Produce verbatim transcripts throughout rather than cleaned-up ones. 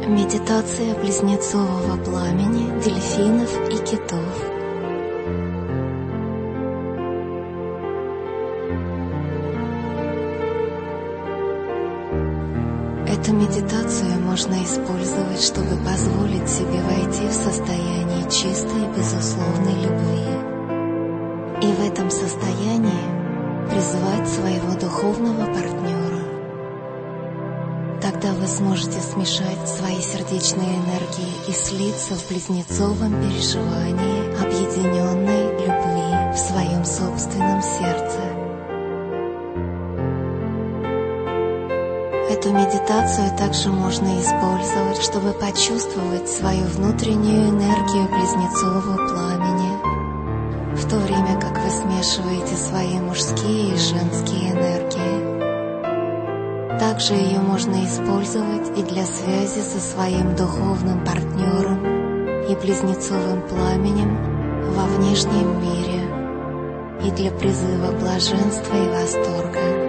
Медитация близнецового пламени, дельфинов и китов. Эту медитацию можно использовать, чтобы позволить себе войти в состояние чистой, безусловной любви. И в этом состоянии призвать своего духовного партнера. Тогда вы сможете смешать свои сердечные энергии и слиться в близнецовом переживании объединенной любви в своем собственном сердце. Эту медитацию также можно использовать, чтобы почувствовать свою внутреннюю энергию близнецового пламени, в то время как вы смешиваете свои мужские и женские энергии. Также ее можно использовать и для связи со своим духовным партнером и близнецовым пламенем во внешнем мире и для призыва блаженства и восторга.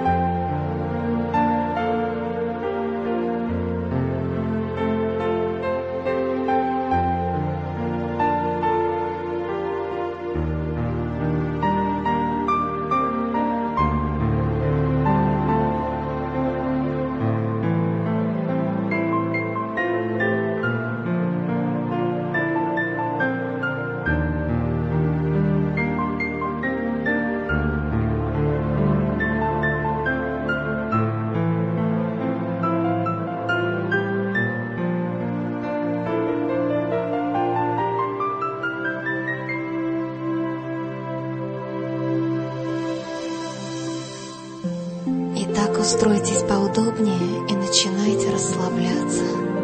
Устройтесь поудобнее и начинайте расслабляться.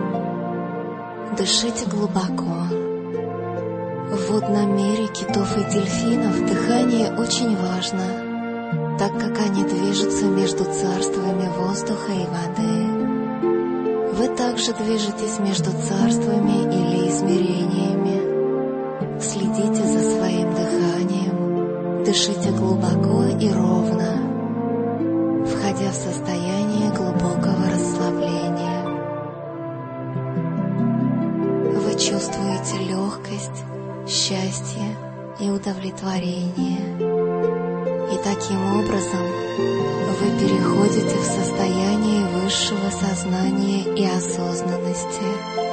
Дышите глубоко. В водном мире китов и дельфинов дыхание очень важно, так как они движутся между царствами воздуха и воды. Вы также движетесь между царствами или измерениями. Следите за своим дыханием. Дышите глубоко и ровно, входя в состояние глубокого расслабления. Вы чувствуете легкость, счастье и удовлетворение. И таким образом вы переходите в состояние высшего сознания и осознанности.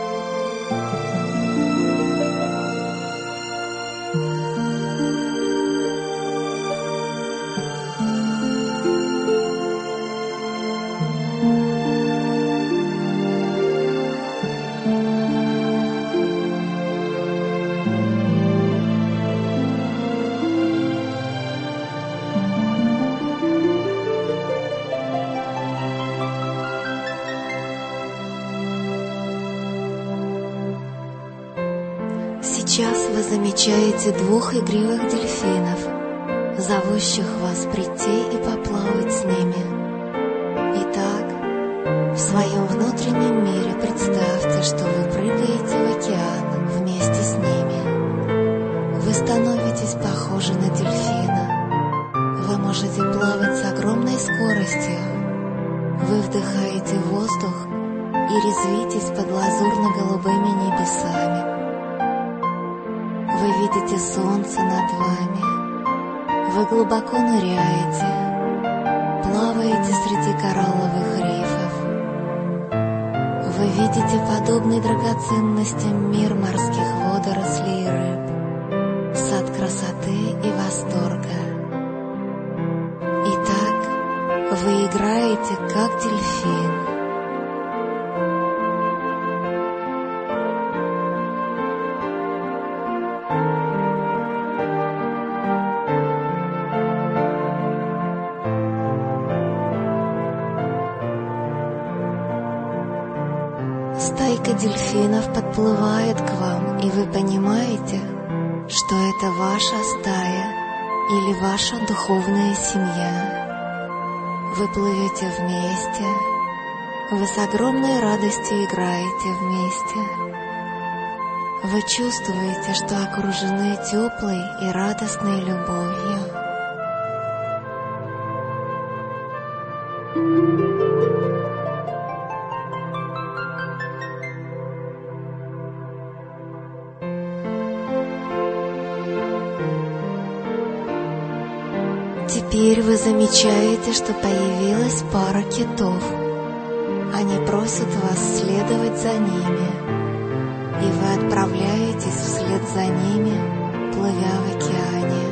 Сейчас вы замечаете двух игривых дельфинов, зовущих вас прийти и поплавать с ними. Итак, в своем внутреннем мире представьте, что вы прыгаете в океан вместе с ними. Вы становитесь похожи на дельфина. Вы можете плавать с огромной скоростью. Вы вдыхаете воздух и резвитесь под лазурно-голубыми небесами. Вы видите солнце над вами. Вы глубоко ныряете, плаваете среди коралловых рифов. Вы видите подобный драгоценностям мир морских водорослей и рыб, сад красоты и восторга. Итак, вы играете как дельфин. Стайка дельфинов подплывает к вам, и вы понимаете, что это ваша стая или ваша духовная семья. Вы плывете вместе, вы с огромной радостью играете вместе. Вы чувствуете, что окружены теплой и радостной любовью. Теперь вы замечаете, что появилась пара китов. Они просят вас следовать за ними, и вы отправляетесь вслед за ними, плывя в океане.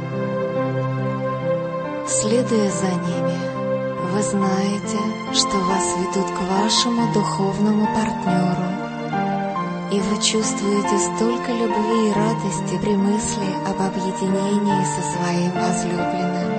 Следуя за ними, вы знаете, что вас ведут к вашему духовному партнеру, и вы чувствуете столько любви и радости при мысли об объединении со своим возлюбленным.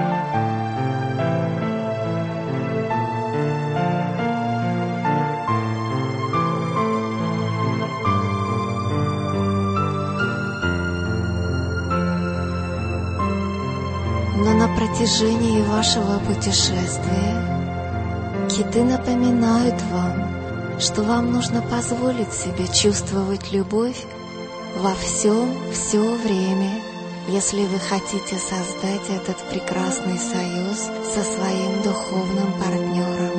Но на протяжении вашего путешествия киты напоминают вам, что вам нужно позволить себе чувствовать любовь во всем, все время, если вы хотите создать этот прекрасный союз со своим духовным партнером.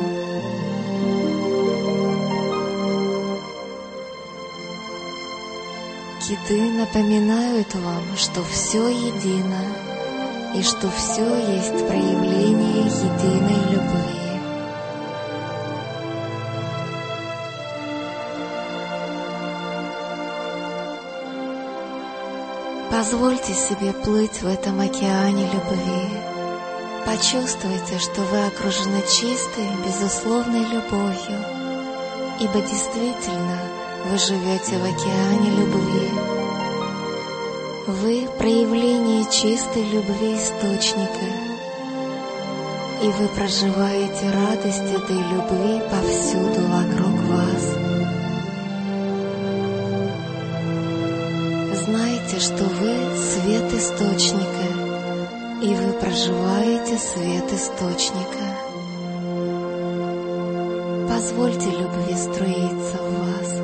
Киты напоминают вам, что все едино, и что все есть проявление единой любви. Позвольте себе плыть в этом океане любви. Почувствуйте, что вы окружены чистой, безусловной любовью, ибо действительно вы живете в океане любви. Вы — проявление чистой любви Источника, и вы проживаете радость этой любви повсюду вокруг вас. Знайте, что вы — свет Источника, и вы проживаете свет Источника. Позвольте любви струиться в вас.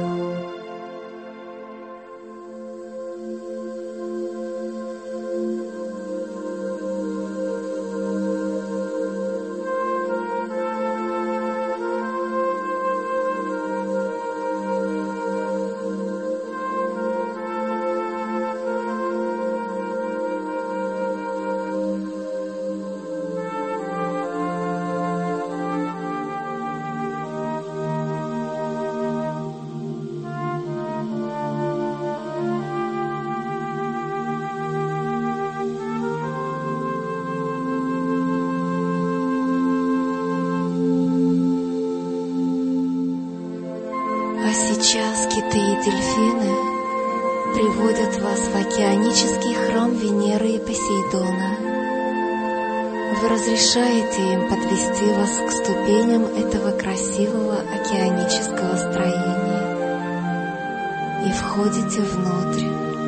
Сейчас киты и дельфины приводят вас в океанический храм Венеры и Посейдона. Вы разрешаете им подвести вас к ступеням этого красивого океанического строения и входите внутрь.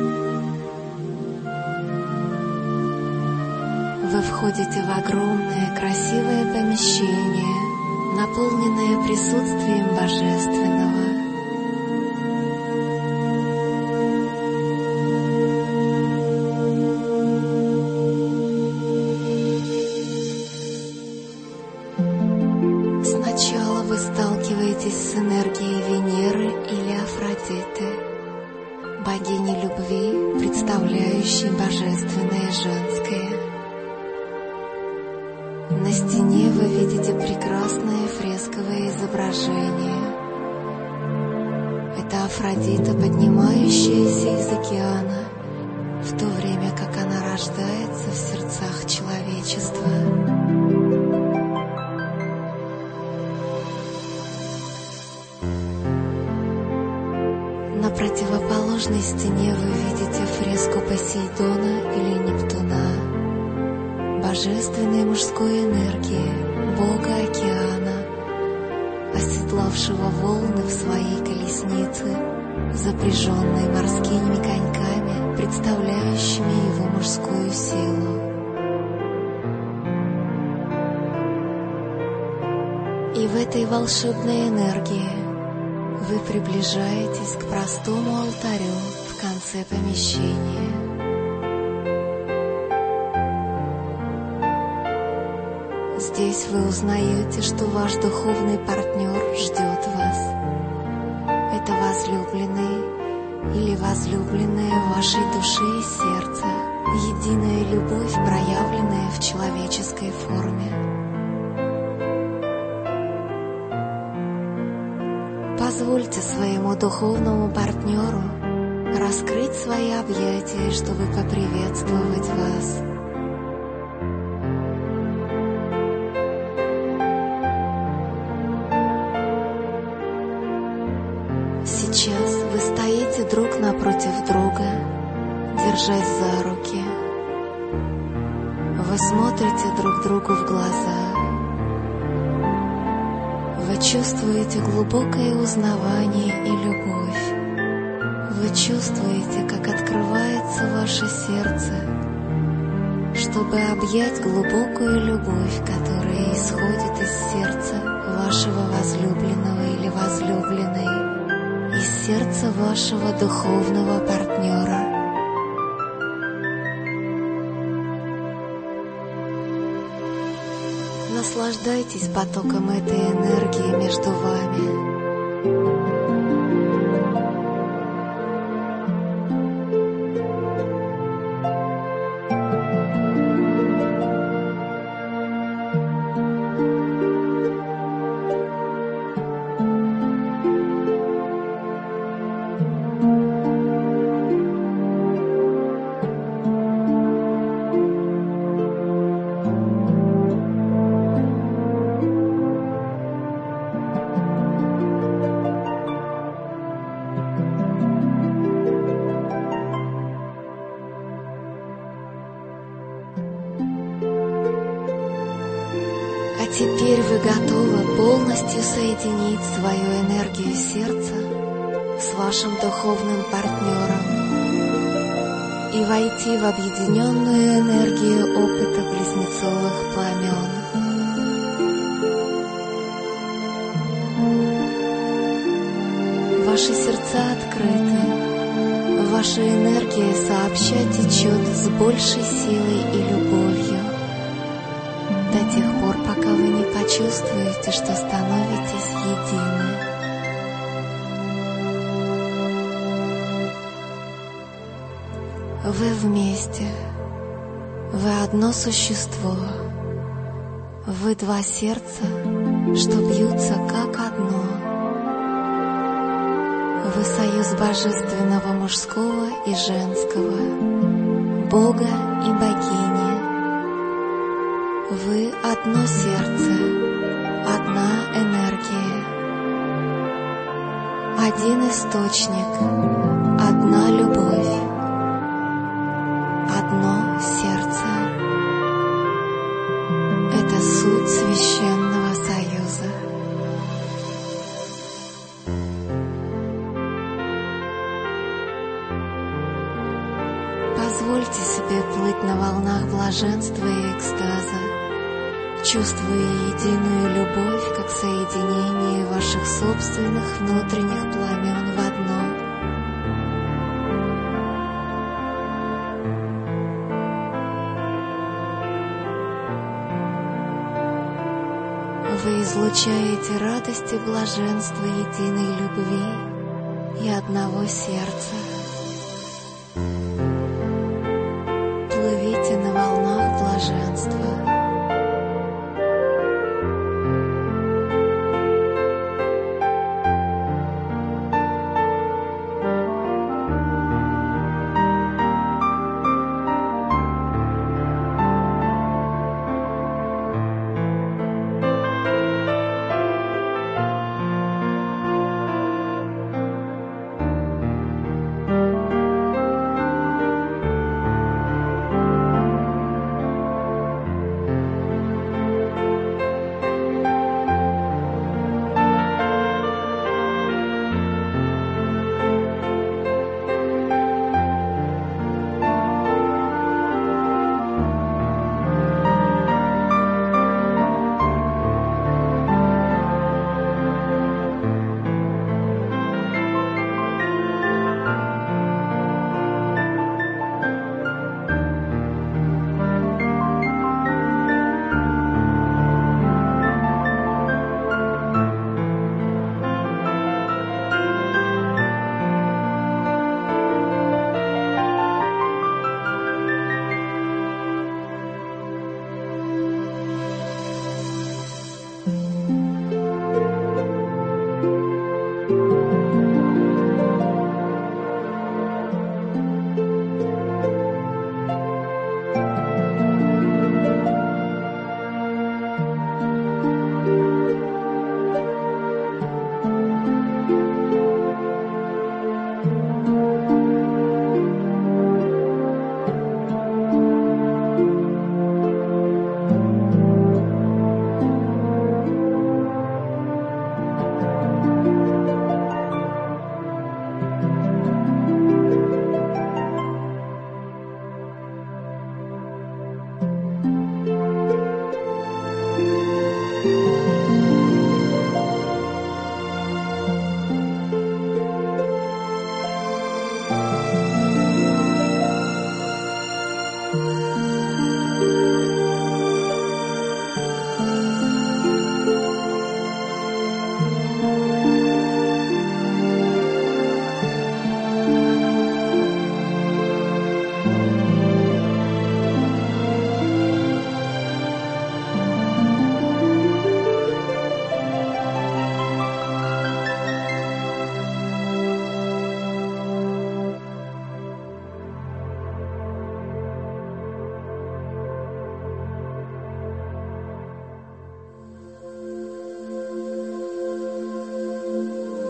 Вы входите в огромное красивое помещение, наполненное присутствием Божественного. Вы сталкиваетесь с энергией Венеры или Афродиты, богини любви, представляющей божественное женское. На стене вы видите прекрасное фресковое изображение. Это Афродита, поднимающаяся из океана, в то время как она рождается в сердцах человечества. На противоположной стене вы видите фреску Посейдона или Нептуна, божественной мужской энергии, бога океана, оседлавшего волны в своей колеснице, запряженной морскими коньками, представляющими его мужскую силу. И в этой волшебной энергии вы приближаетесь к простому алтарю в конце помещения. Здесь вы узнаете, что ваш духовный партнер ждет вас. Это возлюбленный или возлюбленная вашей души и сердца, единая любовь, проявленная в человеческой форме. Позвольте своему духовному партнеру раскрыть свои объятия, чтобы поприветствовать вас. Сейчас вы стоите друг напротив друга, держась за руки. Вы смотрите друг другу в глаза. Вы чувствуете глубокое узнавание и любовь. Вы чувствуете, как открывается ваше сердце, чтобы объять глубокую любовь, которая исходит из сердца вашего возлюбленного или возлюбленной, из сердца вашего духовного партнера. Наслаждайтесь потоком этой энергии между вами. Теперь вы готовы полностью соединить свою энергию сердца с вашим духовным партнером и войти в объединенную энергию опыта близнецовых пламен. Ваши сердца открыты, ваша энергия сообща течет с большей силой и любовью до тех пор, пока вы не почувствуете, что становитесь едины. Вы вместе, вы одно существо, вы два сердца, что бьются как одно. Вы союз божественного мужского и женского, Бога и богини. Вы одно сердце, одна энергия, один источник, одна любовь, одно сердце. Это суть священного союза. Позвольте себе плыть на волнах блаженства и экстаза, чувствуя единую любовь как соединение ваших собственных внутренних пламен в одно. Вы излучаете радость и блаженство единой любви и одного сердца. Плывите на волнах блаженства.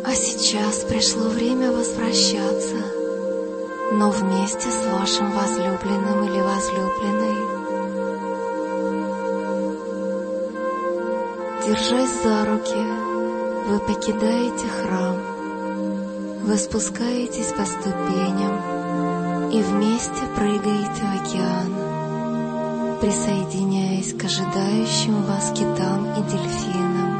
А сейчас пришло время возвращаться, но вместе с вашим возлюбленным или возлюбленной. Держась за руки, вы покидаете храм, вы спускаетесь по ступеням и вместе прыгаете в океан, присоединяясь к ожидающим вас китам и дельфинам.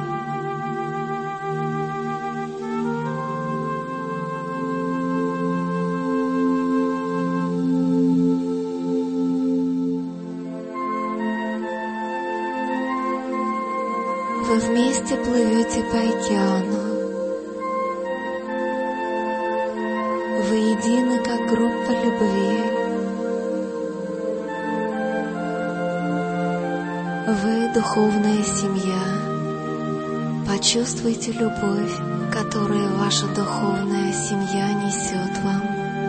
Вы вместе плывете по океану. Вы едины, как группа любви. Вы духовная семья. Почувствуйте любовь, которую ваша духовная семья несет вам.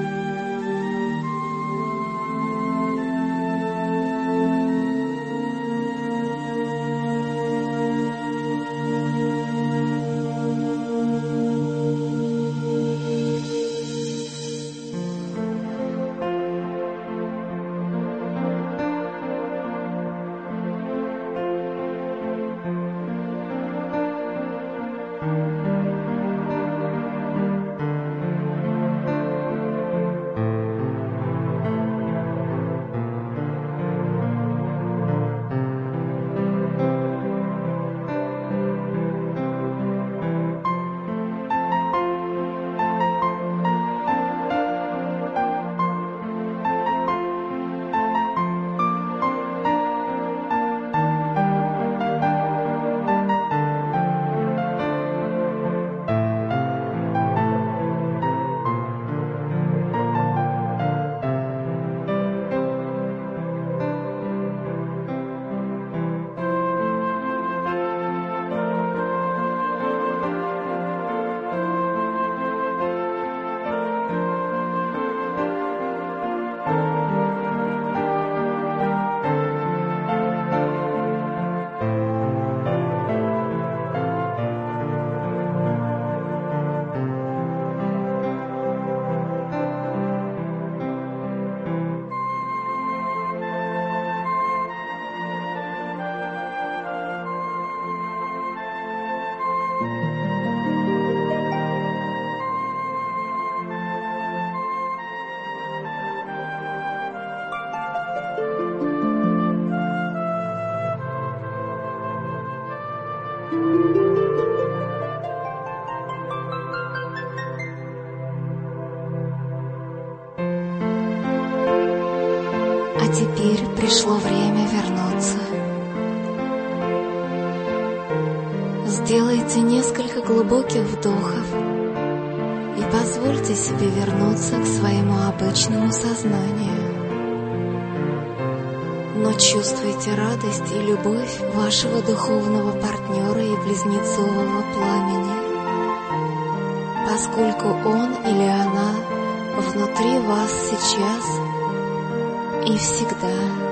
А теперь пришло время вернуться. Сделайте несколько глубоких вдохов и позвольте себе вернуться к своему обычному сознанию. Но чувствуйте радость и любовь вашего духовного партнера и близнецового пламени, поскольку он или она внутри вас сейчас и всегда.